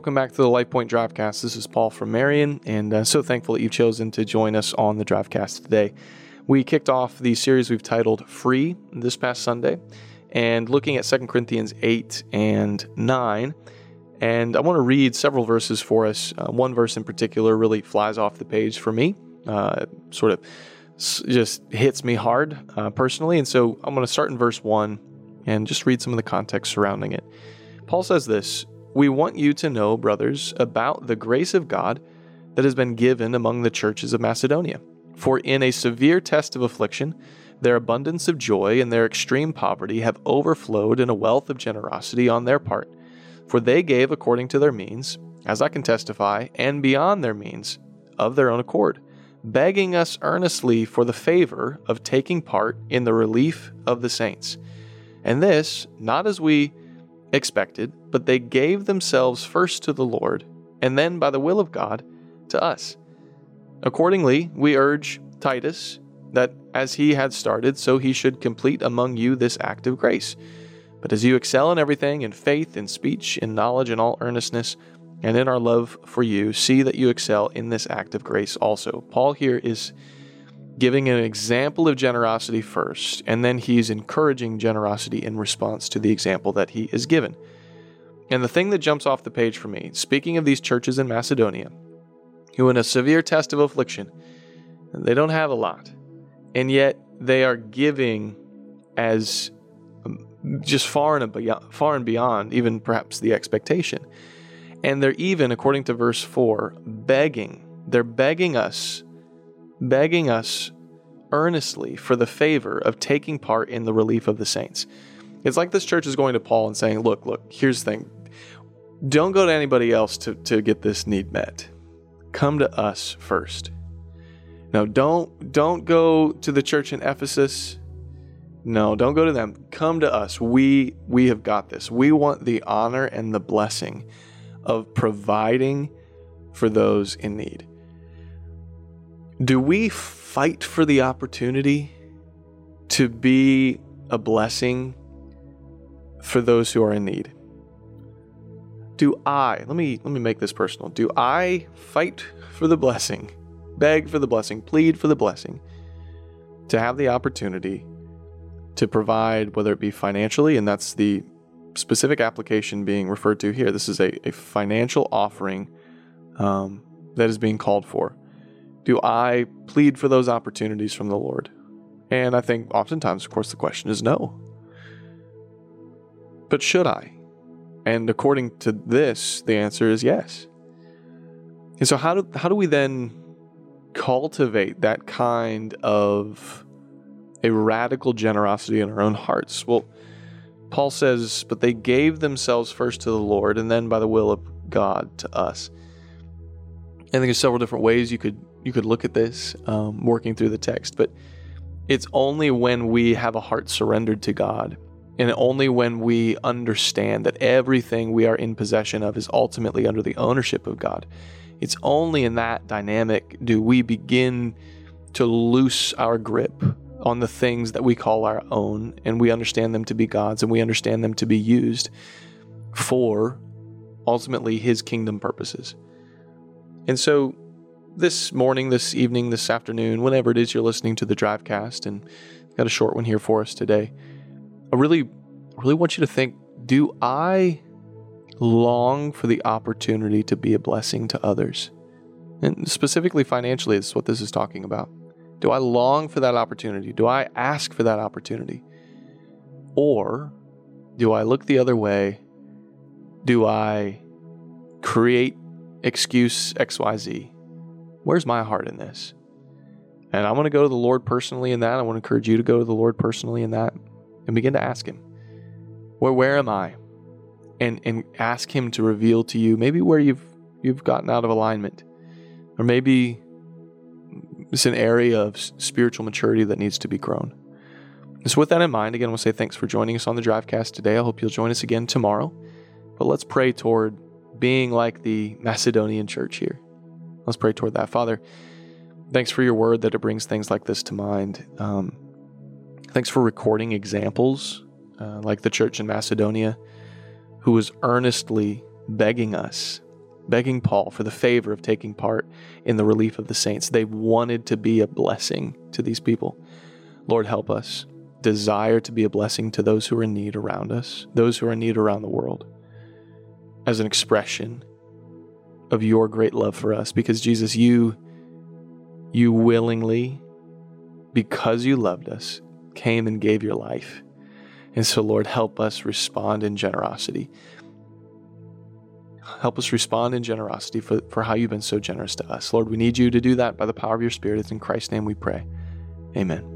welcome back to the LifePoint Drivecast. This is Paul from Marion, and so thankful that you've chosen to join us on the Drivecast today. We kicked off the series we've titled Free this past Sunday, and looking at 2 Corinthians 8 and 9. And I want to read several verses for us. One verse in particular really flies off the page for me, sort of just hits me hard personally. And so I'm going to start in verse 1 and just read some of the context surrounding it. Paul says this: "We want you to know, brothers, about the grace of God that has been given among the churches of Macedonia. For in a severe test of affliction, their abundance of joy and their extreme poverty have overflowed in a wealth of generosity on their part. For they gave according to their means, as I can testify, and beyond their means, of their own accord, begging us earnestly for the favor of taking part in the relief of the saints. And this, not as we expected, but they gave themselves first to the Lord, and then by the will of God to us. Accordingly, we urge Titus that as he had started, so he should complete among you this act of grace. But as you excel in everything, in faith, in speech, in knowledge, in all earnestness, and in our love for you, see that you excel in this act of grace also." Paul here is giving an example of generosity first, and then he's encouraging generosity in response to the example that he is given. And the thing that jumps off the page for me, speaking of these churches in Macedonia, who in a severe test of affliction, they don't have a lot, and yet they are giving as just far and beyond, even perhaps the expectation. And they're even, according to verse 4, begging. They're begging us earnestly for the favor of taking part in the relief of the saints. It's like this church is going to Paul and saying, look, here's the thing. Don't go to anybody else to get this need met. Come to us first. No, don't go to the church in Ephesus. No, don't go to them. Come to us. We have got this. We want the honor and the blessing of providing for those in need. Do we fight for the opportunity to be a blessing for those who are in need? Let me make this personal. Do I fight for the blessing, beg for the blessing, plead for the blessing to have the opportunity to provide, whether it be financially, and that's the specific application being referred to here. This is a financial offering that is being called for. Do I plead for those opportunities from the Lord? And I think oftentimes, of course, the question is no. But should I? And according to this, the answer is yes. And so how do we then cultivate that kind of a radical generosity in our own hearts? Well, Paul says, but they gave themselves first to the Lord, and then by the will of God to us. I think there's several different ways you could look at this, working through the text, but it's only when we have a heart surrendered to God, and only when we understand that everything we are in possession of is ultimately under the ownership of God. It's only in that dynamic do we begin to loose our grip on the things that we call our own, and we understand them to be God's, and we understand them to be used for ultimately His kingdom purposes. And so this morning, this evening, this afternoon, whenever it is you're listening to the Drivecast, and I've got a short one here for us today, I really want you to think, do I long for the opportunity to be a blessing to others? And specifically financially, this is what this is talking about. Do I long for that opportunity? Do I ask for that opportunity? Or do I look the other way? Do I create excuse XYZ? Where's my heart in this? And I want to go to the Lord personally in that. I want to encourage you to go to the Lord personally in that and begin to ask Him, where am I? And ask Him to reveal to you maybe where you've gotten out of alignment, or maybe it's an area of spiritual maturity that needs to be grown. And so with that in mind, again, I want to say thanks for joining us on the Drivecast today. I hope you'll join us again tomorrow. But let's pray toward being like the Macedonian church here. Let's pray toward that. Father, thanks for your word that it brings things like this to mind. Thanks for recording examples like the church in Macedonia, who was earnestly begging us begging Paul for the favor of taking part in the relief of the saints. They wanted to be a blessing to these people. Lord, help us desire to be a blessing to those who are in need around us, those who are in need around the world, as an expression of your great love for us. Because Jesus, you willingly, because you loved us, came and gave your life. And so, Lord, help us respond in generosity. Help us respond in generosity for how you've been so generous to us. Lord, we need you to do that by the power of your Spirit. It's in Christ's name we pray. Amen.